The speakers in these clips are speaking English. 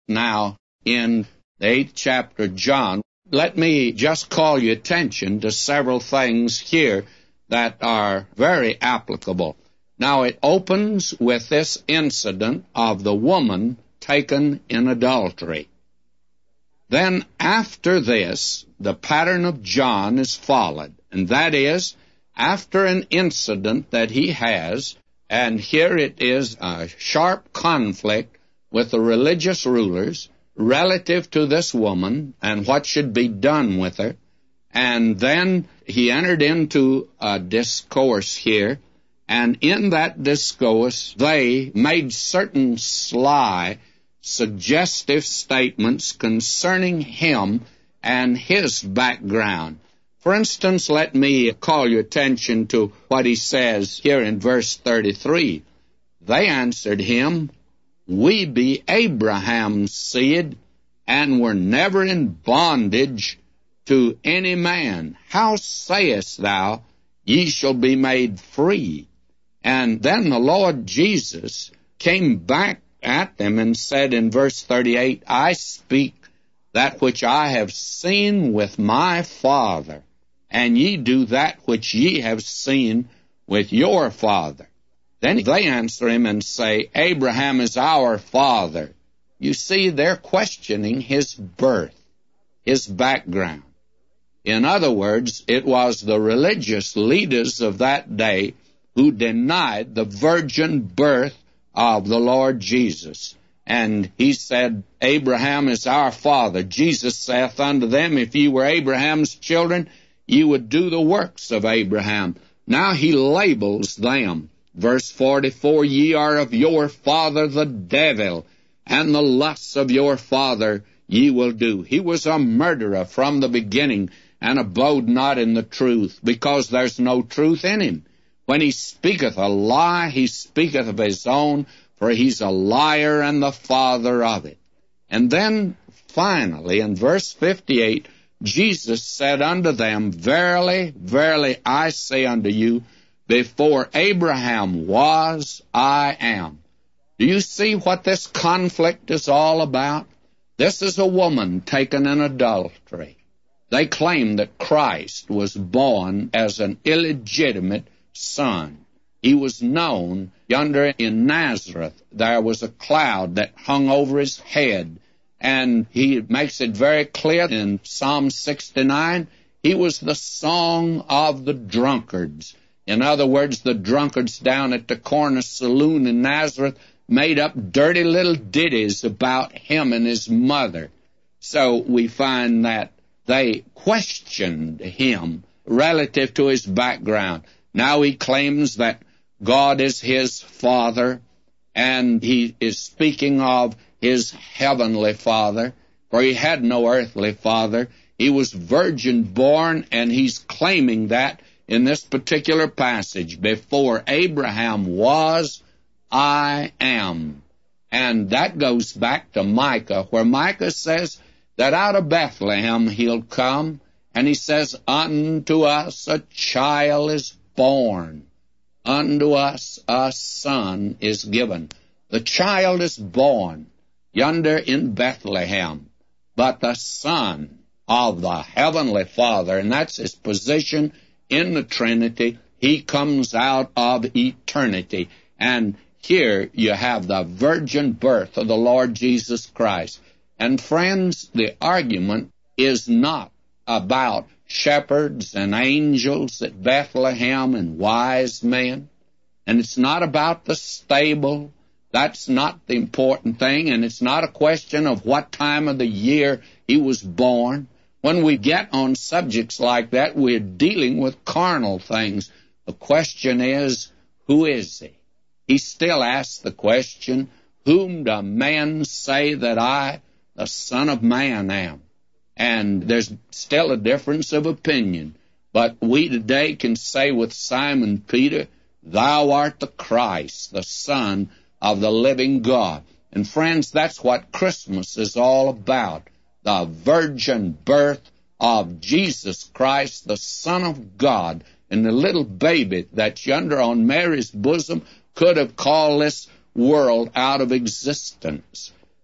now in the 8th chapter of John. Let me just call your attention to several things here that are very applicable. Now, it opens with this incident of the woman taken in adultery. Then, after this, the pattern of John is followed, and that is, after an incident that he has, and here it is a sharp conflict with the religious rulers relative to this woman and what should be done with her, and then he entered into a discourse here, and in that discourse they made certain sly, suggestive statements concerning him and his background. For instance, let me call your attention to what he says here in verse 33. They answered him, "We be Abraham's seed, and were never in bondage to any man. How sayest thou, ye shall be made free?" And then the Lord Jesus came back at them and said in verse 38, "I speak that which I have seen with my Father, and ye do that which ye have seen with your father." Then they answer him and say, "Abraham is our father." You see, they're questioning his birth, his background. In other words, it was the religious leaders of that day who denied the virgin birth of the Lord Jesus. And he said, "Abraham is our father." Jesus saith unto them, "If ye were Abraham's children, ye would do the works of Abraham." Now he labels them. Verse 44, "Ye are of your father the devil, and the lusts of your father ye will do." He was a murderer from the beginning, and abode not in the truth, because there's no truth in him. When he speaketh a lie, he speaketh of his own, for he's a liar and the father of it. And then, finally, in verse 58, Jesus said unto them, "Verily, verily, I say unto you, before Abraham was, I am." Do you see what this conflict is all about? This is a woman taken in adultery. They claim that Christ was born as an illegitimate son. He was known yonder in Nazareth. There was a cloud that hung over his head, and he makes it very clear in Psalm 69, he was the song of the drunkards. In other words, the drunkards down at the corner saloon in Nazareth made up dirty little ditties about him and his mother. So we find that they questioned him relative to his background. Now he claims that God is his Father, and he is speaking of his heavenly Father, for he had no earthly father. He was virgin born, and he's claiming that in this particular passage, before Abraham was, I am. And that goes back to Micah, where Micah says that out of Bethlehem he'll come, and he says, "Unto us a child is born, unto us a son is given." The child is born yonder in Bethlehem, but the Son of the Heavenly Father, and that's his position in the Trinity, he comes out of eternity. And here you have the virgin birth of the Lord Jesus Christ. And friends, the argument is not about shepherds and angels at Bethlehem and wise men, and it's not about the stable. That's not the important thing, and it's not a question of what time of the year he was born. When we get on subjects like that, we're dealing with carnal things. The question is, who is he? He still asks the question, whom do men say that I, the Son of Man, am? And there's still a difference of opinion. But we today can say with Simon Peter, "Thou art the Christ, the Son of the living God." And friends, that's what Christmas is all about. The virgin birth of Jesus Christ, the Son of God, and the little baby that's yonder on Mary's bosom could have called this world out of existence.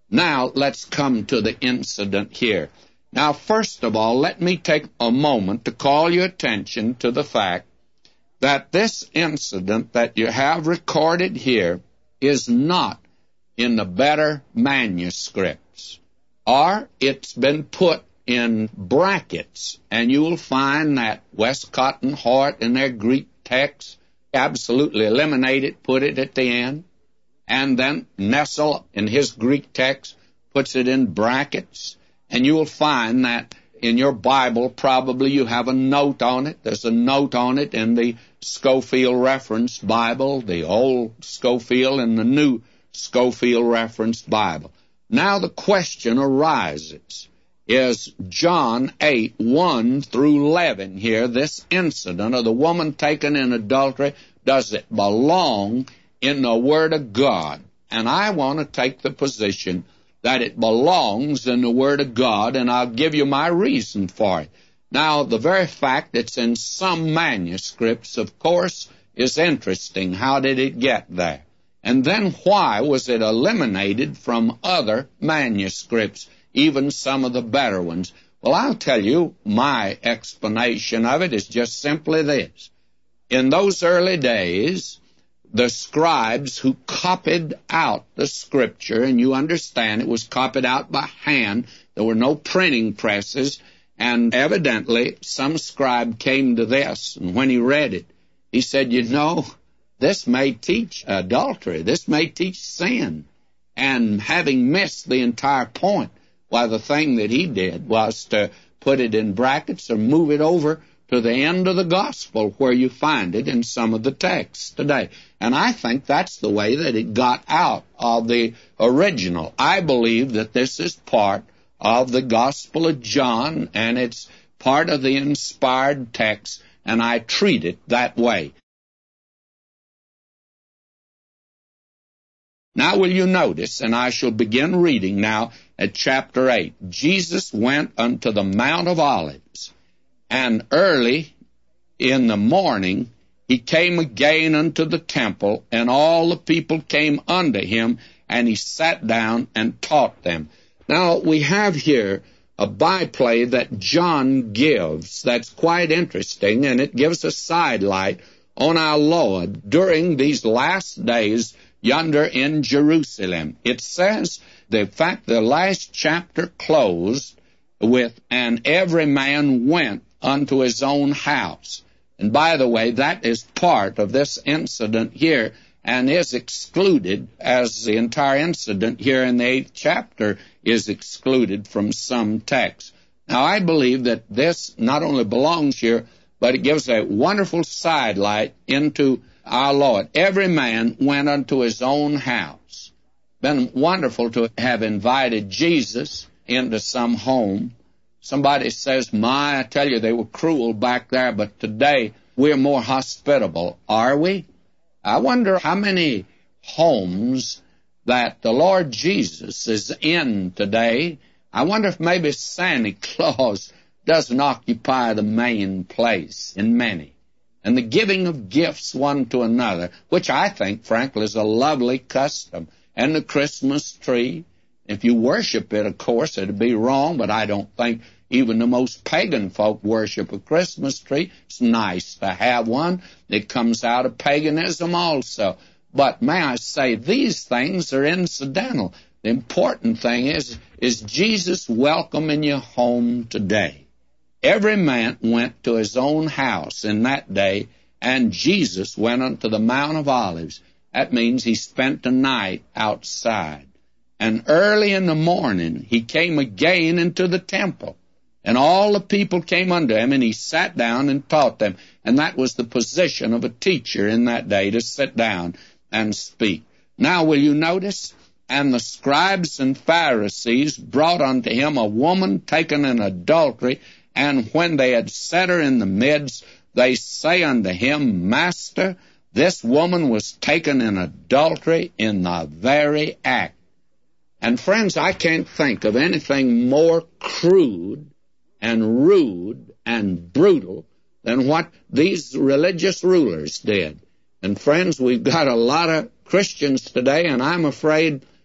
Now, let's come to the incident here. Now, first of all, let me take a moment to call your attention to the fact that this incident that you have recorded here is not in the better manuscripts, or it's been put in brackets, and you will find that Westcott and Hort in their Greek text absolutely eliminate it, put it at the end, and then Nessel in his Greek text puts it in brackets, and you will find that in your Bible probably you have a note on it. There's a note on it in the Scofield Referenced Bible, the old Scofield and the new Scofield Referenced Bible. Now the question arises, is John 8, 1 through 11 here, this incident of the woman taken in adultery, does it belong in the Word of God? And I want to take the position that it belongs in the Word of God, and I'll give you my reason for it. Now, the very fact it's in some manuscripts, of course, is interesting. How did it get there? And then why was it eliminated from other manuscripts, even some of the better ones? Well, I'll tell you, my explanation of it is just simply this. In those early days, the scribes who copied out the Scripture, and you understand it was copied out by hand, there were no printing presses, and evidently some scribe came to this, and when he read it, he said, you know, this may teach adultery, this may teach sin. And having missed the entire point, why the thing that he did was to put it in brackets or move it over to the end of the gospel where you find it in some of the texts today. And I think that's the way that it got out of the original. I believe that this is part of the Gospel of John, and it's part of the inspired text, and I treat it that way. Now will you notice, and I shall begin reading now at chapter 8. Jesus went unto the Mount of Olives, and early in the morning he came again unto the temple, and all the people came unto him, and he sat down and taught them. Now we have here a byplay that John gives that's quite interesting, and it gives a sidelight on our Lord during these last days yonder in Jerusalem. It says, in fact, the last chapter closed with, and every man went unto his own house. And by the way, that is part of this incident here, and is excluded, as the entire incident here in the 8th chapter is excluded from some texts. Now, I believe that this not only belongs here, but it gives a wonderful sidelight into our Lord. Every man went unto his own house. Been wonderful to have invited Jesus into some home. Somebody says, I tell you, they were cruel back there, but today we're more hospitable. Are we? I wonder how many homes that the Lord Jesus is in today. I wonder if maybe Santa Claus doesn't occupy the main place in many. And the giving of gifts one to another, which I think, frankly, is a lovely custom. And the Christmas tree, if you worship it, of course, it'd be wrong, but I don't think even the most pagan folk worship a Christmas tree. It's nice to have one. It comes out of paganism also. But may I say, these things are incidental. The important thing is Jesus welcome in your home today? Every man went to his own house in that day, and Jesus went unto the Mount of Olives. That means he spent the night outside. And early in the morning he came again into the temple, and all the people came unto him, and he sat down and taught them. And that was the position of a teacher in that day, to sit down and speak. Now will you notice? And the scribes and Pharisees brought unto him a woman taken in adultery, and when they had set her in the midst, they say unto him, Master, this woman was taken in adultery in the very act. And friends, I can't think of anything more crude and rude and brutal than what these religious rulers did. And friends, we've got a lot of Christians today, and I'm afraid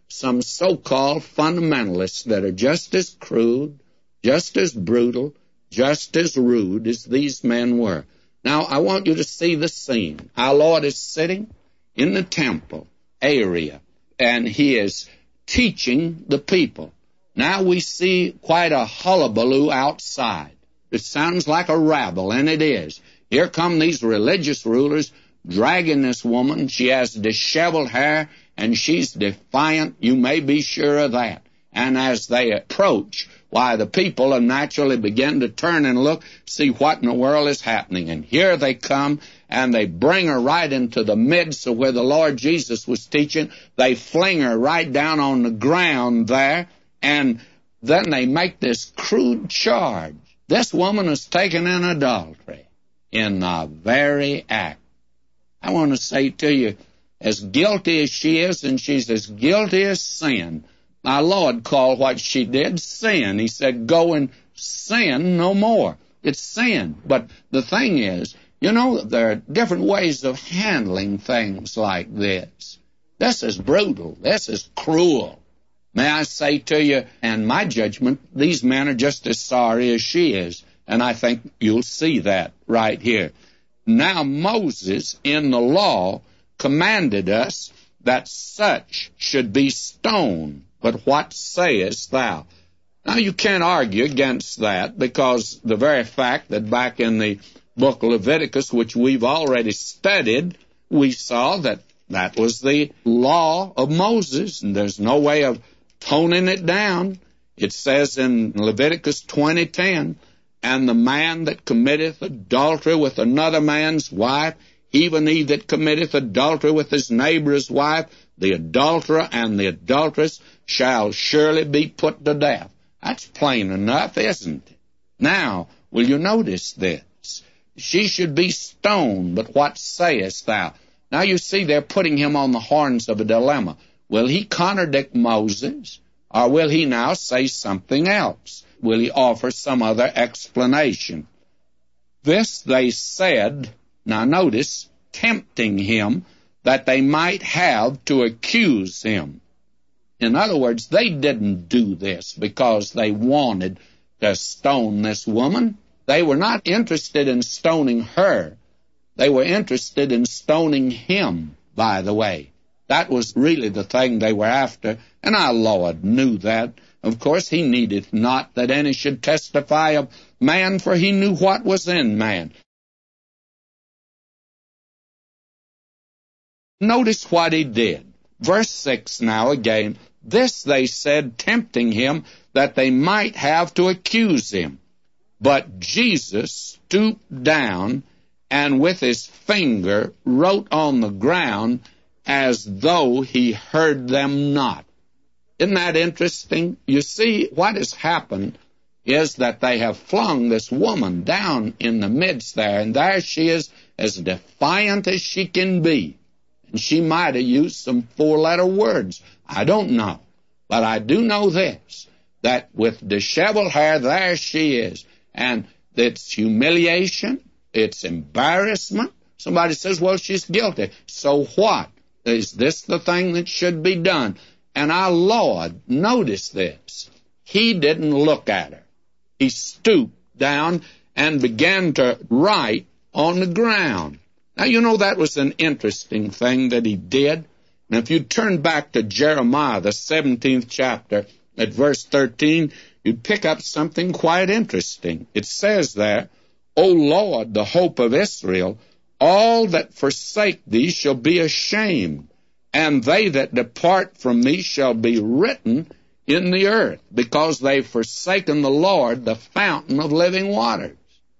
some so-called fundamentalists that are just as crude, just as brutal, just as rude as these men were. Now, I want you to see the scene. Our Lord is sitting in the temple area, and he is teaching the people. Now we see quite a hullabaloo outside. It sounds like a rabble, and it is. Here come these religious rulers dragging this woman. She has disheveled hair, and she's defiant. You may be sure of that. And as they approach, why, the people naturally begin to turn and look, see what in the world is happening. And here they come, and they bring her right into the midst of where the Lord Jesus was teaching. They fling her right down on the ground there, and then they make this crude charge. This woman is taken in adultery in the very act. I want to say to you, as guilty as she is, and she's as guilty as sin, our Lord called what she did sin. He said, go and sin no more. It's sin. But the thing is, you know, there are different ways of handling things like this. This is brutal. This is cruel. May I say to you, in my judgment, these men are just as sorry as she is. And I think you'll see that right here. Now Moses in the law commanded us that such should be stoned. But what sayest thou? Now you can't argue against that, because the very fact that back in the book of Leviticus, which we've already studied, we saw that that was the law of Moses, and there's no way of toning it down. It says in Leviticus 20:10, and the man that committeth adultery with another man's wife, even he that committeth adultery with his neighbor's wife, the adulterer and the adulteress shall surely be put to death. That's plain enough, isn't it? Now, will you notice this? She should be stoned, but what sayest thou? Now you see they're putting him on the horns of a dilemma. Will he contradict Moses, or will he now say something else? Will he offer some other explanation? This they said, now notice, tempting him, that they might have to accuse him. In other words, they didn't do this because they wanted to stone this woman. They were not interested in stoning her. They were interested in stoning him, by the way. That was really the thing they were after, and our Lord knew that. Of course, he needeth not that any should testify of man, for he knew what was in man. Notice what he did. Verse 6 now again. This they said, tempting him, that they might have to accuse him. But Jesus stooped down, and with his finger wrote on the ground, as though he heard them not. Isn't that interesting? You see, what has happened is that they have flung this woman down in the midst there, and there she is, as defiant as she can be. And she might have used some four-letter words. I don't know. But I do know this, that with disheveled hair, there she is. And it's humiliation, it's embarrassment. Somebody says, well, she's guilty. So what? Is this the thing that should be done? And our Lord, notice this, he didn't look at her. He stooped down and began to write on the ground. Now, you know, that was an interesting thing that he did. And if you turn back to Jeremiah, the 17th chapter, at verse 13, you'd pick up something quite interesting. It says there, O Lord, the hope of Israel, all that forsake thee shall be ashamed, and they that depart from thee shall be written in the earth, because they've forsaken the Lord, the fountain of living waters.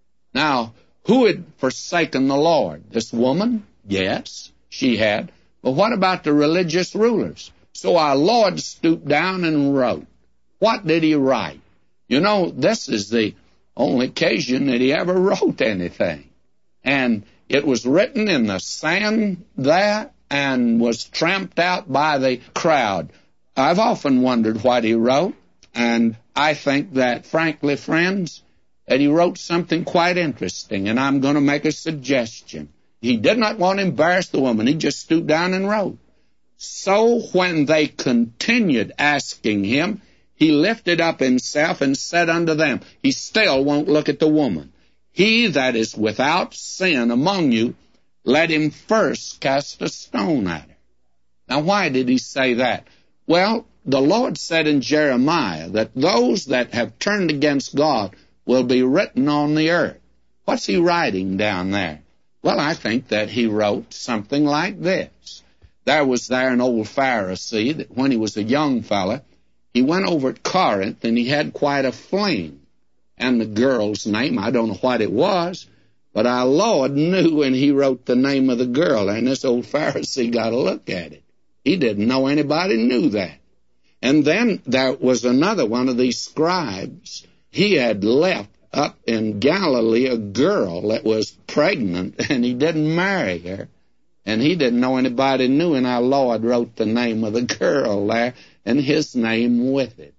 Now, who had forsaken the Lord? This woman? Yes, she had. But what about the religious rulers? So our Lord stooped down and wrote. What did he write? You know, this is the only occasion that he ever wrote anything. And it was written in the sand there and was tramped out by the crowd. I've often wondered what he wrote, and I think that, frankly, friends, that he wrote something quite interesting, and I'm going to make a suggestion. He did not want to embarrass the woman. He just stooped down and wrote. So when they continued asking him, he lifted up himself and said unto them, he still won't look at the woman, he that is without sin among you, let him first cast a stone at her. Now, why did he say that? Well, the Lord said in Jeremiah that those that have turned against God will be written on the earth. What's he writing down there? Well, I think that he wrote something like this. There was an old Pharisee that when he was a young fella, he went over to Corinth and he had quite a fling. And the girl's name, I don't know what it was, but our Lord knew when he wrote the name of the girl, and this old Pharisee got a look at it. He didn't know anybody knew that. And then there was another one of these scribes. He had left up in Galilee a girl that was pregnant, and he didn't marry her. And he didn't know anybody knew, and our Lord wrote the name of the girl there, and his name with it.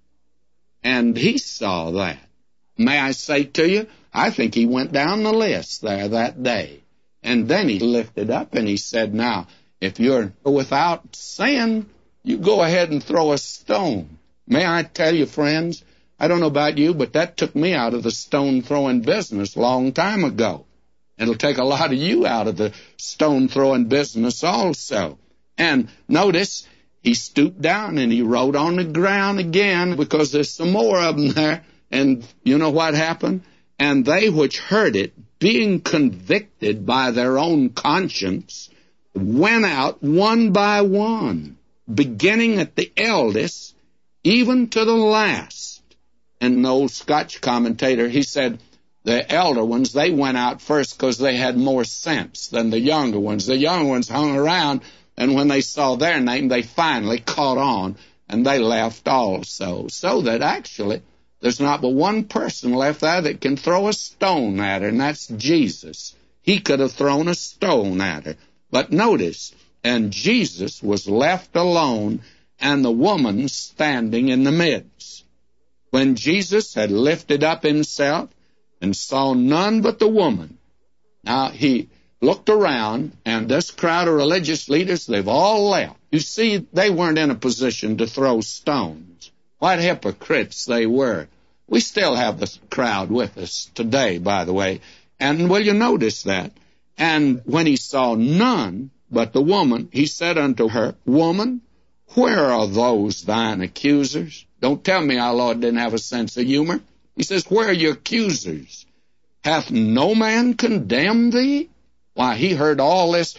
And he saw that. May I say to you, I think he went down the list there that day. And then he lifted up and he said, now, if you're without sin, you go ahead and throw a stone. May I tell you, friends, I don't know about you, but that took me out of the stone-throwing business a long time ago. It'll take a lot of you out of the stone-throwing business also. And notice, he stooped down and he wrote on the ground again because there's some more of them there. And you know what happened? And they which heard it, being convicted by their own conscience, went out one by one, beginning at the eldest, even to the last. And an old Scotch commentator, he said, the elder ones, they went out first because they had more sense than the younger ones. The younger ones hung around, and when they saw their name, they finally caught on, and they left also. So that actually, there's not but one person left there that can throw a stone at her, and that's Jesus. He could have thrown a stone at her. But notice, and Jesus was left alone, and the woman standing in the midst. When Jesus had lifted up himself and saw none but the woman, now he looked around, and this crowd of religious leaders, they've all left. You see, they weren't in a position to throw stones. What hypocrites they were. We still have this crowd with us today, by the way. And will you notice that? And when he saw none but the woman, he said unto her, Woman, where are those thine accusers? Don't tell me our Lord didn't have a sense of humor. He says, where are your accusers? Hath no man condemned thee? Why, he heard all this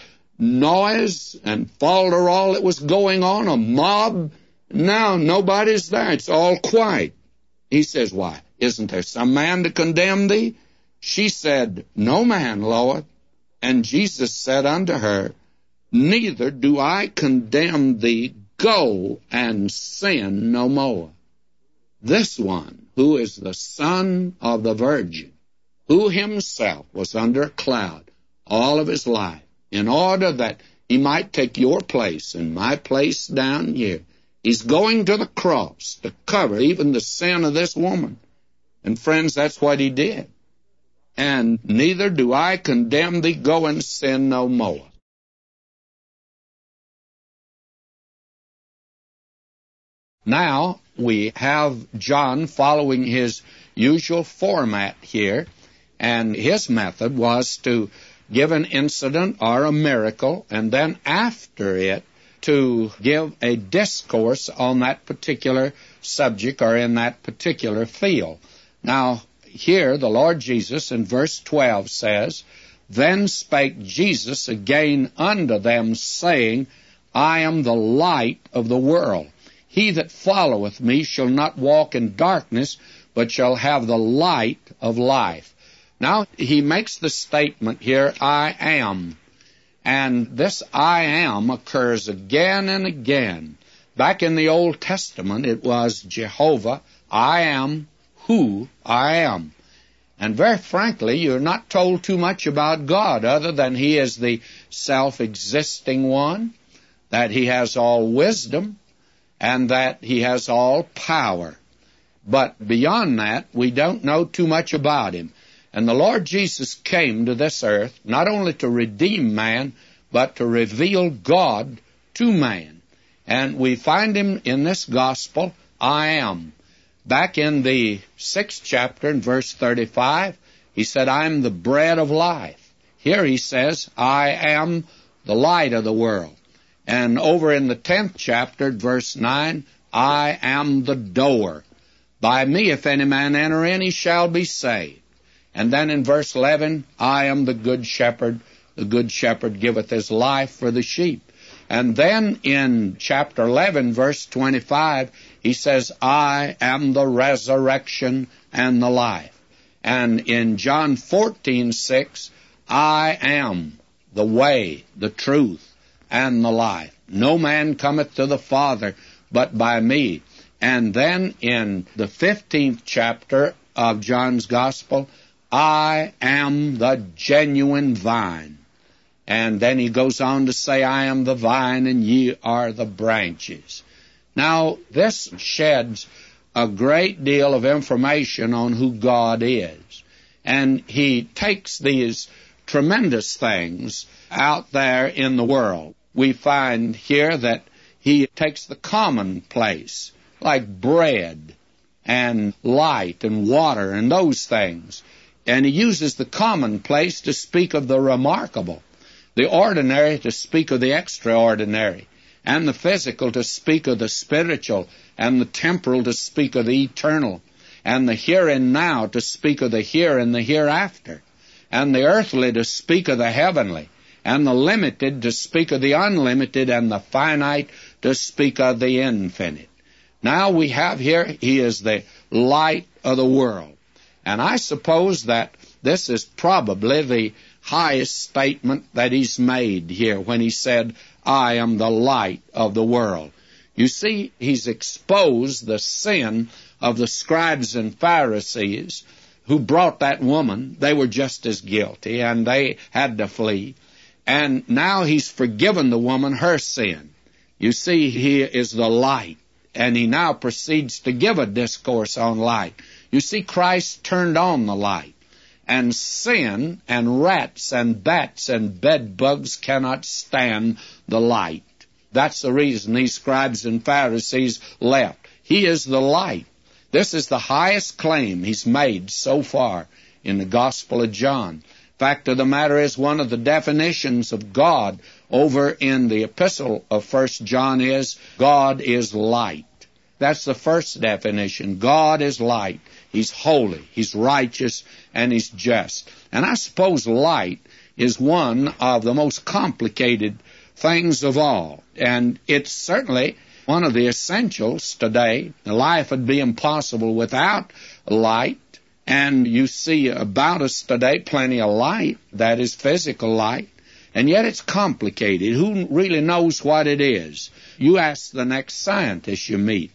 noise and falderall that was going on, a mob. Now nobody's there. It's all quiet. He says, why, isn't there some man to condemn thee? She said, No man, Lord. And Jesus said unto her, Neither do I condemn thee. Go and sin no more. This one, who is the son of the Virgin, who himself was under a cloud all of his life, in order that he might take your place and my place down here, he's going to the cross to cover even the sin of this woman. And friends, that's what he did. And neither do I condemn thee. Go and sin no more. Now we have John following his usual format here, and his method was to give an incident or a miracle, and then after it to give a discourse on that particular subject or in that particular field. Now, here the Lord Jesus in verse 12 says, Then spake Jesus again unto them, saying, I am the light of the world. He that followeth me shall not walk in darkness, but shall have the light of life. Now, he makes the statement here, I am. And this I am occurs again and again. Back in the Old Testament, it was Jehovah, I am who I am. And very frankly, you're not told too much about God other than he is the self-existing one, that he has all wisdom, and that he has all power. But beyond that, we don't know too much about him. And the Lord Jesus came to this earth not only to redeem man, but to reveal God to man. And we find him in this gospel, I am. Back in the 6th chapter, in verse 35, he said, I am the bread of life. Here he says, I am the light of the world. And over in the 10th chapter, verse 9, I am the door. By me, if any man enter in, he shall be saved. And then in verse 11, I am the good shepherd. The good shepherd giveth his life for the sheep. And then in chapter 11, verse 25, he says, I am the resurrection and the life. And in John 14:6, I am the way, the truth, and the life. No man cometh to the Father but by me. And then in the 15th chapter of John's Gospel, I am the genuine vine. And then he goes on to say, I am the vine and ye are the branches. Now, this sheds a great deal of information on who God is. And he takes these tremendous things out there in the world. We find here that he takes the commonplace, like bread and light and water and those things, and he uses the commonplace to speak of the remarkable, the ordinary to speak of the extraordinary, and the physical to speak of the spiritual, and the temporal to speak of the eternal, and the here and now to speak of the here and the hereafter, and the earthly to speak of the heavenly, and the limited to speak of the unlimited, and the finite to speak of the infinite. Now we have here, he is the light of the world. And I suppose that this is probably the highest statement that he's made here when he said, I am the light of the world. You see, he's exposed the sin of the scribes and Pharisees who brought that woman. They were just as guilty, and they had to flee. And now he's forgiven the woman her sin. You see, he is the light, and he now proceeds to give a discourse on light. You see, Christ turned on the light, and sin and rats and bats and bed bugs cannot stand the light. That's the reason these scribes and Pharisees left. He is the light. This is the highest claim he's made so far in the Gospel of John. Fact of the matter is, one of the definitions of God over in the epistle of 1 John is, God is light. That's the first definition. God is light. He's holy, he's righteous, and he's just. And I suppose light is one of the most complicated things of all. And it's certainly one of the essentials today. Life would be impossible without light. And you see about us today plenty of light, that is physical light, and yet it's complicated. Who really knows what it is? You ask the next scientist you meet,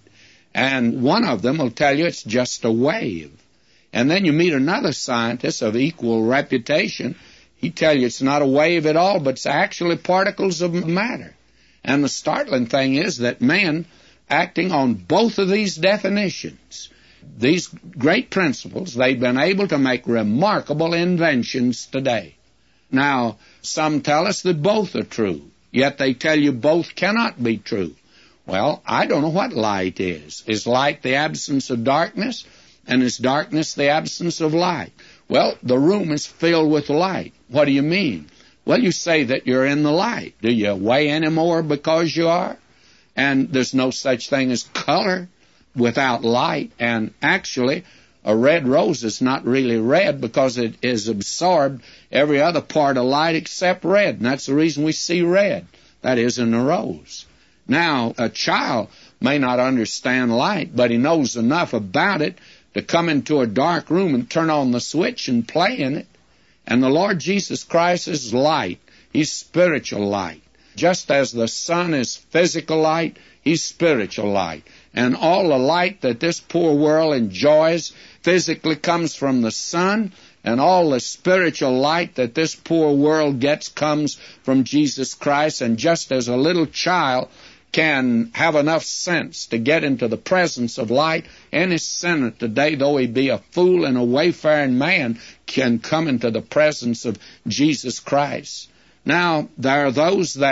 and one of them will tell you it's just a wave. And then you meet another scientist of equal reputation, he'll tell you it's not a wave at all, but it's actually particles of matter. And the startling thing is that men, acting on both of these definitions, these great principles, they've been able to make remarkable inventions today. Now, some tell us that both are true, yet they tell you both cannot be true. Well, I don't know what light is. Is light the absence of darkness? And is darkness the absence of light? Well, the room is filled with light. What do you mean? Well, you say that you're in the light. Do you weigh any more because you are? And there's no such thing as color without light. And actually, a red rose is not really red because it has absorbed every other part of light except red. And that's the reason we see red. That is in a rose. Now, a child may not understand light, but he knows enough about it to come into a dark room and turn on the switch and play in it. And the Lord Jesus Christ is light. He's spiritual light. Just as the sun is physical light, he's spiritual light. And all the light that this poor world enjoys physically comes from the sun, and all the spiritual light that this poor world gets comes from Jesus Christ. And just as a little child can have enough sense to get into the presence of light, any sinner today, though he be a fool and a wayfaring man, can come into the presence of Jesus Christ. Now, there are those that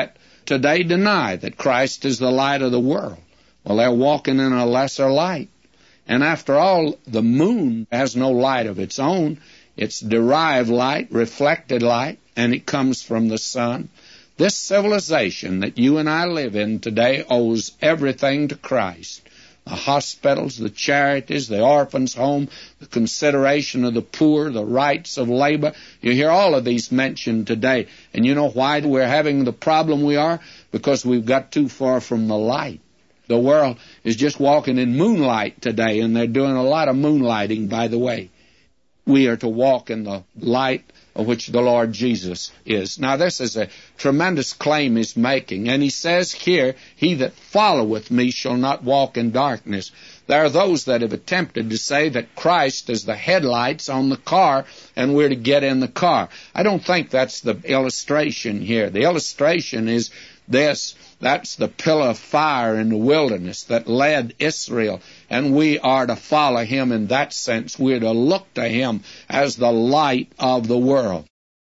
today deny that Christ is the light of the world. Well, they're walking in a lesser light. And after all, the moon has no light of its own. It's derived light, reflected light, and it comes from the sun. This civilization that you and I live in today owes everything to Christ. The hospitals, the charities, the orphans' home, the consideration of the poor, the rights of labor. You hear all of these mentioned today. And you know why we're having the problem we are? Because we've got too far from the light. The world is just walking in moonlight today, and they're doing a lot of moonlighting, by the way. We are to walk in the light of which the Lord Jesus is. Now, this is a tremendous claim he's making, and he says here, "He that followeth me shall not walk in darkness." There are those that have attempted to say that Christ is the headlights on the car, and we're to get in the car. I don't think that's the illustration here. The illustration is this. That's the pillar of fire in the wilderness that led Israel, and we are to follow him in that sense. We're to look to him as the light of the world.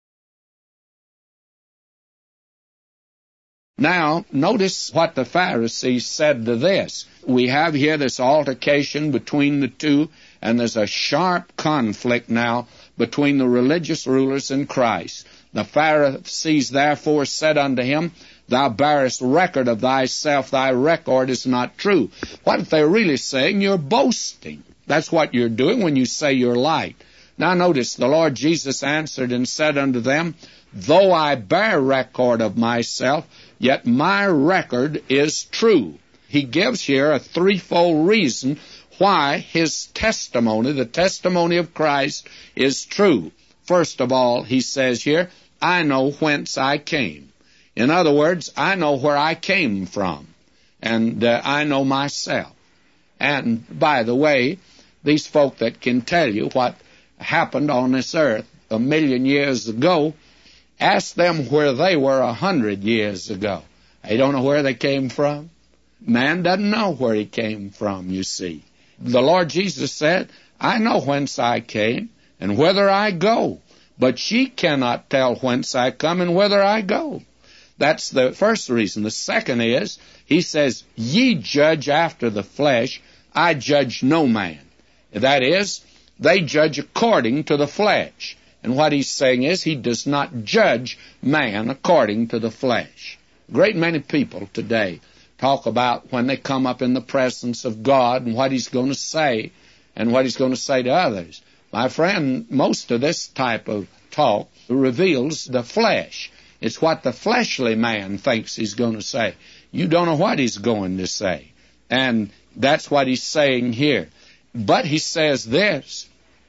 Now, notice what the Pharisees said to this. We have here this altercation between the two, and there's a sharp conflict now between the religious rulers and Christ. The Pharisees therefore said unto him, "Thou bearest record of thyself, thy record is not true." What they're really saying, you're boasting. That's what you're doing when you say you're light. Now notice, the Lord Jesus answered and said unto them, "Though I bear record of myself, yet my record is true." He gives here a threefold reason why his testimony, the testimony of Christ, is true. First of all, he says here, "I know whence I came." In other words, I know where I came from, and I know myself. And, by the way, these folk that can tell you what happened on this earth 1,000,000 years ago, ask them where they were 100 years ago. They don't know where they came from. Man doesn't know where he came from, you see. The Lord Jesus said, "I know whence I came and whither I go, but ye cannot tell whence I come and whither I go." That's the first reason. The second is, he says, "Ye judge after the flesh, I judge no man." That is, they judge according to the flesh. And what he's saying is, he does not judge man according to the flesh. A great many people today talk about when they come up in the presence of God and what he's going to say and what he's going to say to others. My friend, most of this type of talk reveals the flesh. It's what the fleshly man thinks he's going to say. You don't know what he's going to say. And that's what he's saying here. But he says this,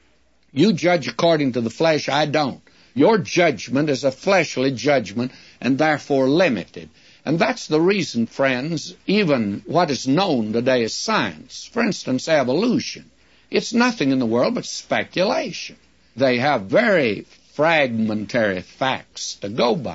"You judge according to the flesh, I don't." Your judgment is a fleshly judgment and therefore limited. And that's the reason, friends, even what is known today as science, for instance, evolution, it's nothing in the world but speculation. They have very fragmentary facts to go by,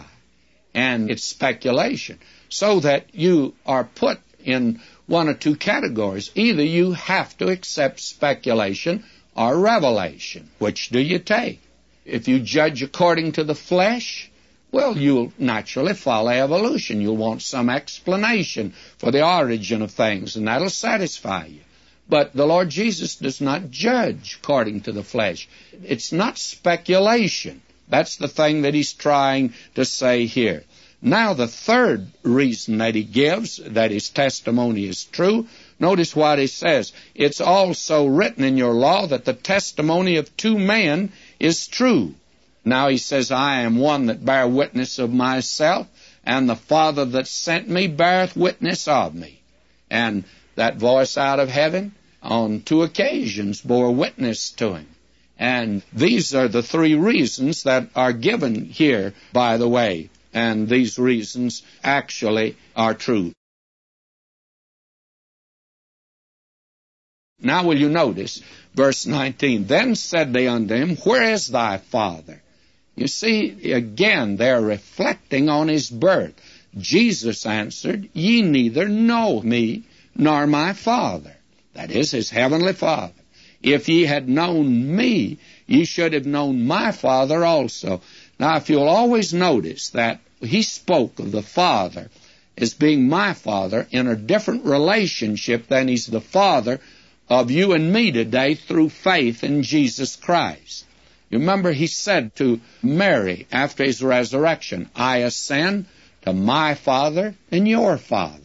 and it's speculation, so that you are put in one or two categories. Either you have to accept speculation or revelation. Which do you take? If you judge according to the flesh, well, you'll naturally follow evolution. You'll want some explanation for the origin of things, and that'll satisfy you. But the Lord Jesus does not judge according to the flesh. It's not speculation. That's the thing that he's trying to say here. Now, the third reason that he gives, that his testimony is true, notice what he says. "It's also written in your law that the testimony of two men is true." Now he says, "I am one that bear witness of myself, and the Father that sent me beareth witness of me." And that voice out of heaven on 2 occasions bore witness to him. And these are the 3 reasons that are given here, by the way. And these reasons actually are true. Now will you notice verse 19, "Then said they unto him, Where is thy Father?" You see, again, they're reflecting on his birth. Jesus answered, "Ye neither know me nor my Father." That is, his heavenly Father. "If ye had known me, ye should have known my Father also." Now, if you'll always notice that he spoke of the Father as being my Father in a different relationship than He's the Father of you and me today through faith in Jesus Christ. You remember He said to Mary after His resurrection, I ascend to my Father and your Father.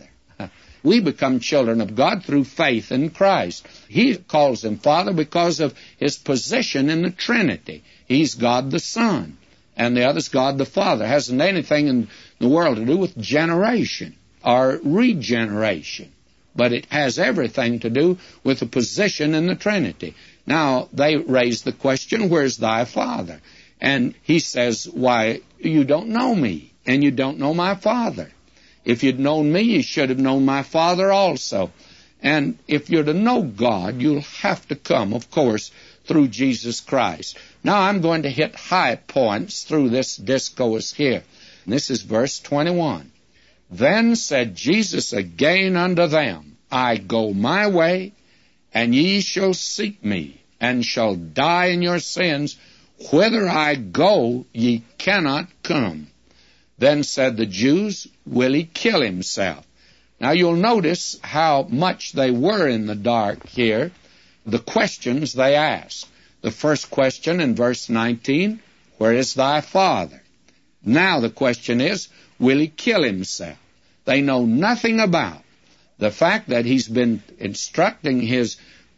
We become children of God through faith in Christ. He calls Him Father because of His position in the Trinity. He's God the Son, and the other's God the Father. It hasn't anything in the world to do with generation or regeneration, but it has everything to do with the position in the Trinity. Now, they raise the question, where's thy Father? And He says, why, you don't know me, and you don't know my Father. If you'd known me, you should have known my Father also. And if you're to know God, you'll have to come, of course, through Jesus Christ. Now I'm going to hit high points through this discourse here. And this is verse 21. Then said Jesus again unto them, I go my way, and ye shall seek me, and shall die in your sins. Whither I go, ye cannot come. Then said the Jews, will He kill Himself? Now you'll notice how much they were in the dark here, the questions they asked. The first question in verse 19, where is thy Father? Now the question is, will He kill Himself? They know nothing about the fact that He's been instructing His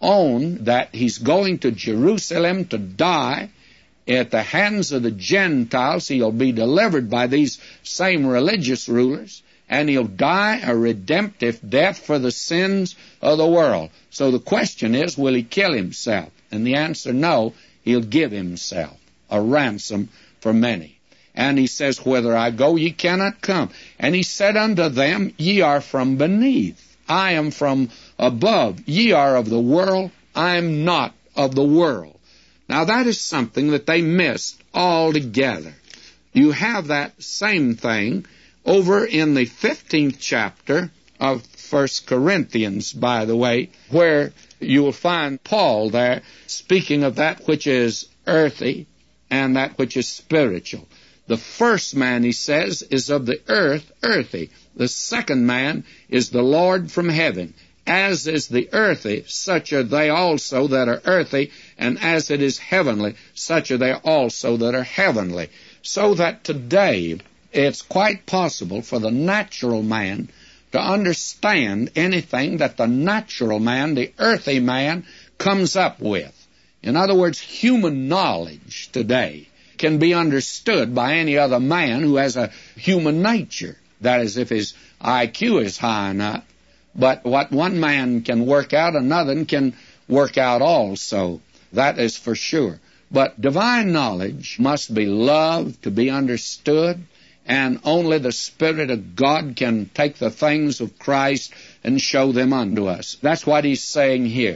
own that He's going to Jerusalem to die at the hands of the Gentiles. He'll be delivered by these same religious rulers, and He'll die a redemptive death for the sins of the world. So the question is, will He kill Himself? And the answer, no, He'll give Himself a ransom for many. And He says, whither I go, ye cannot come. And He said unto them, ye are from beneath, I am from above. Ye are of the world, I am not of the world. Now that is something that they missed altogether. You have that same thing over in the 15th chapter of 1 Corinthians, by the way, where you will find Paul there speaking of that which is earthy and that which is spiritual. The first man, he says, is of the earth, earthy. The second man is the Lord from heaven. As is the earthy, such are they also that are earthy, and as it is heavenly, such are they also that are heavenly. So that today it's quite possible for the natural man to understand anything that the natural man, the earthy man, comes up with. In other words, human knowledge today can be understood by any other man who has a human nature. That is, if his IQ is high enough. But what one man can work out, another can work out also. That is for sure. But divine knowledge must be loved, to be understood, and only the Spirit of God can take the things of Christ and show them unto us. That's what he's saying here.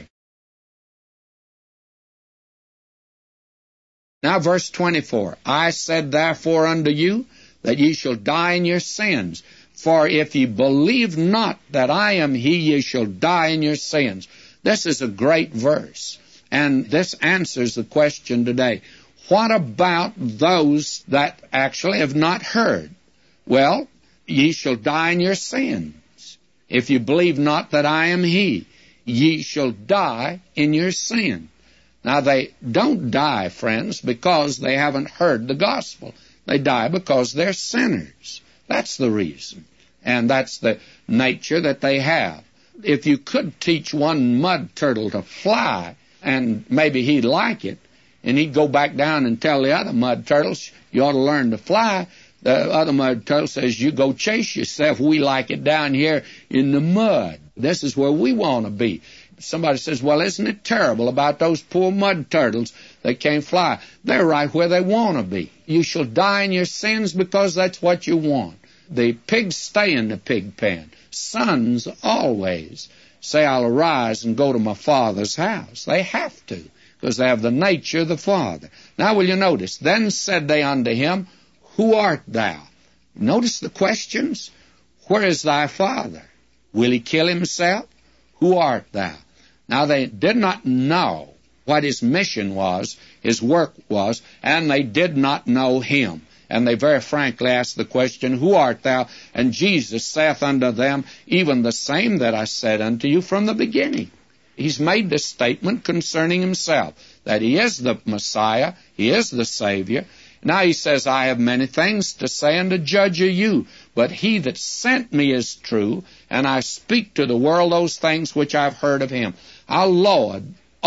Now verse 24, I said therefore unto you that ye shall die in your sins. For if ye believe not that I am He, ye shall die in your sins. This is a great verse, and this answers the question today. What about those that actually have not heard? Well, ye shall die in your sins. If you believe not that I am He, ye shall die in your sin. Now, they don't die, friends, because they haven't heard the gospel. They die because they're sinners. That's the reason. And that's the nature that they have. If you could teach one mud turtle to fly, and maybe he'd like it, and he'd go back down and tell the other mud turtles, you ought to learn to fly, the other mud turtle says, you go chase yourself. We like it down here in the mud. This is where we want to be. Somebody says, well, isn't it terrible about those poor mud turtles that can't fly? They're right where they want to be. You shall die in your sins because that's what you want. The pigs stay in the pig pen. Sons always say, I'll arise and go to my father's house. They have to, because they have the nature of the Father. Now will you notice, then said they unto him, who art thou? Notice the questions. Where is thy Father? Will he kill himself? Who art thou? Now they did not know what his mission was, his work was, and they did not know him. And they very frankly asked the question, Who art thou? And Jesus saith unto them, Even the same that I said unto you from the beginning. He's made this statement concerning himself, that he is the Messiah, he is the Savior. Now he says, I have many things to say and to judge of you, but he that sent me is true, and I speak to the world those things which I've heard of him. Our Lord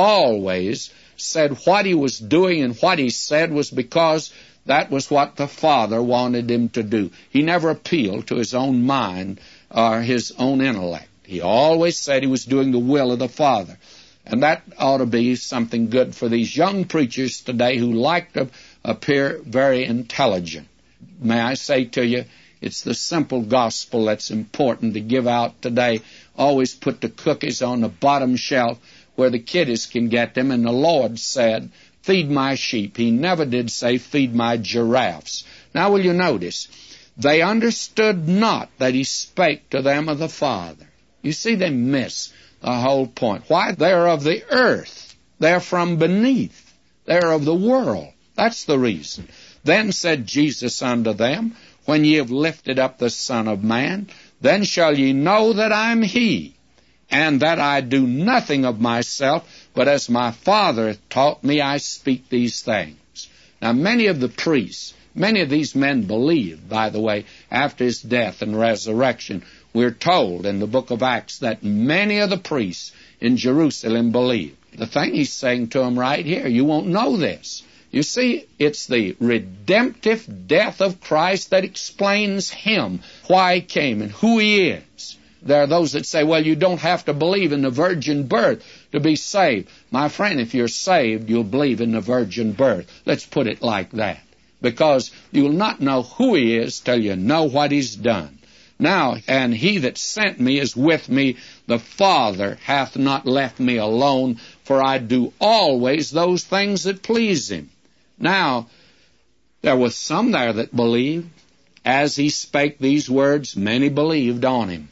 always said what he was doing and what he said was because that was what the Father wanted him to do. He never appealed to his own mind or his own intellect. He always said he was doing the will of the Father. And that ought to be something good for these young preachers today who like to appear very intelligent. May I say to you, it's the simple gospel that's important to give out today. Always put the cookies on the bottom shelf where the kiddies can get them. And the Lord said, feed my sheep. He never did say, feed my giraffes. Now will you notice, they understood not that he spake to them of the Father. You see, they miss the whole point. Why? They're of the earth. They're from beneath. They're of the world. That's the reason. Then said Jesus unto them, When ye have lifted up the Son of Man, then shall ye know that I am he, and that I do nothing of myself, but as my Father hath taught me, I speak these things. Now, many of the priests, many of these men believed, by the way, after his death and resurrection. We're told in the book of Acts that many of the priests in Jerusalem believed. The thing he's saying to them right here, you won't know this. You see, it's the redemptive death of Christ that explains him, why he came and who he is. There are those that say, well, you don't have to believe in the virgin birth to be saved. My friend, if you're saved, you'll believe in the virgin birth. Let's put it like that. Because you'll not know who he is till you know what he's done. Now, and he that sent me is with me. The Father hath not left me alone, for I do always those things that please him. Now, there was some there that believed. As he spake these words, many believed on him.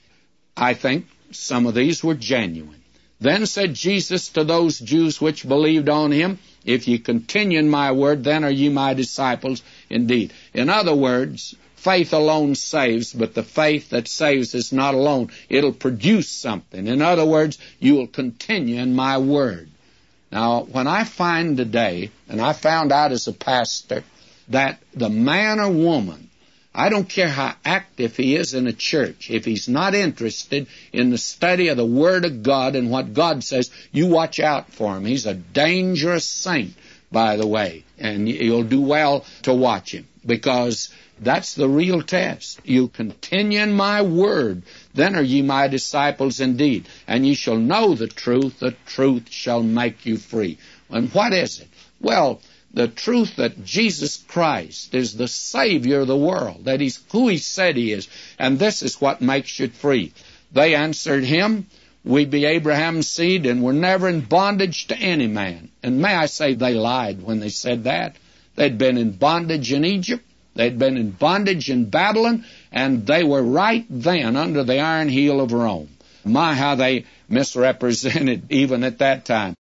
I think some of these were genuine. Then said Jesus to those Jews which believed on him, If ye continue in my word, then are ye my disciples indeed. In other words, faith alone saves, but the faith that saves is not alone. It'll produce something. In other words, you will continue in my word. Now, when I find today, and I found out as a pastor, that the man or woman, I don't care how active he is in a church, if he's not interested in the study of the Word of God and what God says, you watch out for him. He's a dangerous saint, by the way, and you'll do well to watch him, because that's the real test. You continue in my word, then are ye my disciples indeed, and ye shall know the truth shall make you free. And what is it? Well, the truth that Jesus Christ is the Savior of the world, that he's who he said he is, and this is what makes you free. They answered him, We be Abraham's seed, and we're never in bondage to any man. And may I say they lied when they said that. They'd been in bondage in Egypt, they'd been in bondage in Babylon, and they were right then under the iron heel of Rome. My, how they misrepresented even at that time.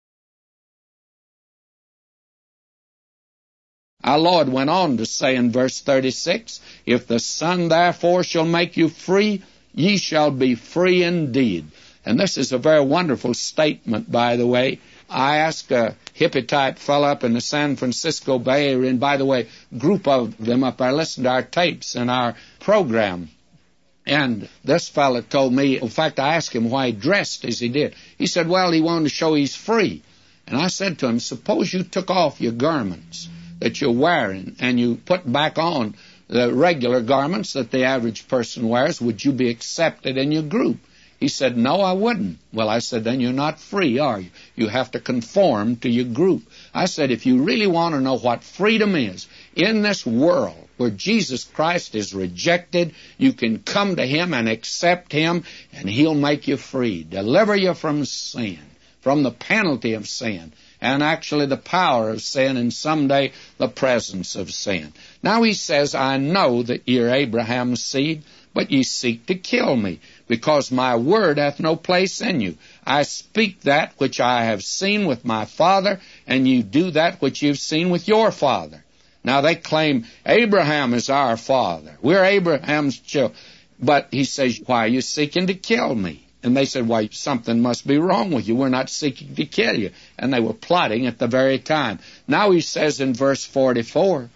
Our Lord went on to say in verse 36, If the Son therefore shall make you free, ye shall be free indeed. And this is a very wonderful statement, by the way. I asked a hippie-type fellow up in the San Francisco Bay Area, and by the way, a group of them up there listened to our tapes and our program. And this fellow told me, in fact, I asked him why he dressed as he did. He said, well, he wanted to show he's free. And I said to him, suppose you took off your garments that you're wearing and you put back on the regular garments that the average person wears, would you be accepted in your group? He said, no, I wouldn't. Well, I said, then you're not free, are you? You have to conform to your group. I said, if you really want to know what freedom is in this world where Jesus Christ is rejected, you can come to him and accept him, and he'll make you free, deliver you from sin, from the penalty of sin, and actually the power of sin, and someday the presence of sin. Now he says, I know that you're Abraham's seed, but ye seek to kill me, because my word hath no place in you. I speak that which I have seen with my father, and you do that which you've seen with your father. Now they claim Abraham is our father. We're Abraham's children. But he says, why are you seeking to kill me? And they said, why, something must be wrong with you. We're not seeking to kill you. And they were plotting at the very time. Now he says in verse 44,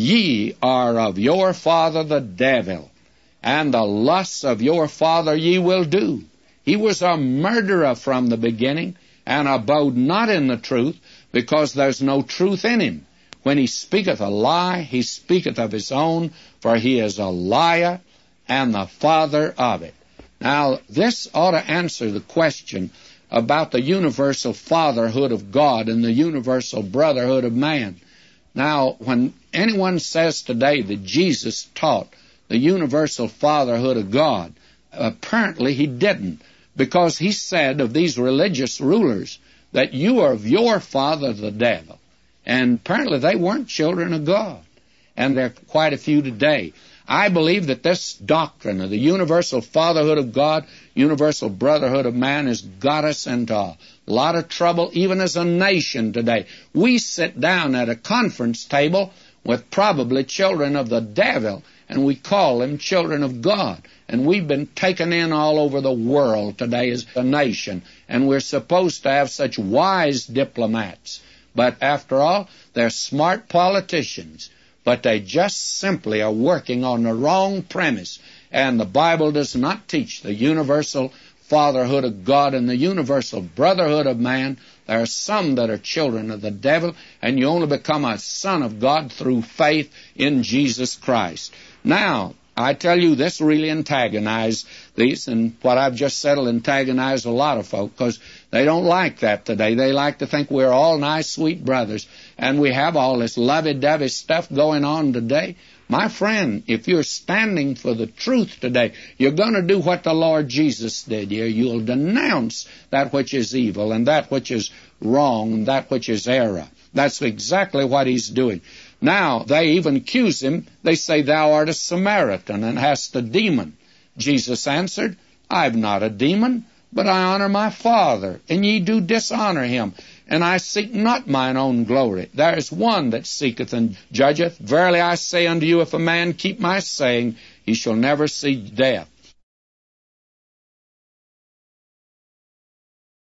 ye are of your father the devil, and the lusts of your father ye will do. He was a murderer from the beginning, and abode not in the truth, because there's no truth in him. When he speaketh a lie, he speaketh of his own, for he is a liar and the father of it. Now, this ought to answer the question about the universal fatherhood of God and the universal brotherhood of man. Now, when anyone says today that Jesus taught the universal fatherhood of God, apparently he didn't, because he said of these religious rulers that you are of your father the devil. And apparently they weren't children of God. And there are quite a few today. I believe that this doctrine of the universal fatherhood of God, universal brotherhood of man, has got us into a lot of trouble, even as a nation today. We sit down at a conference table with probably children of the devil, and we call them children of God. And we've been taken in all over the world today as a nation, and we're supposed to have such wise diplomats. But after all, they're smart politicians. But they just simply are working on the wrong premise. And the Bible does not teach the universal fatherhood of God and the universal brotherhood of man. There are some that are children of the devil, and you only become a son of God through faith in Jesus Christ. Now, I tell you, this really antagonizes these, and what I've just said will antagonize a lot of folk, because they don't like that today. They like to think we're all nice, sweet brothers, and we have all this lovey-dovey stuff going on today. My friend, if you're standing for the truth today, you're going to do what the Lord Jesus did. You'll denounce that which is evil and that which is wrong and that which is error. That's exactly what he's doing. Now, they even accuse him. They say, thou art a Samaritan and hast a demon. Jesus answered, I have not a demon, but I honor my Father, and ye do dishonor him. And I seek not mine own glory. There is one that seeketh and judgeth. Verily I say unto you, if a man keep my saying, he shall never see death.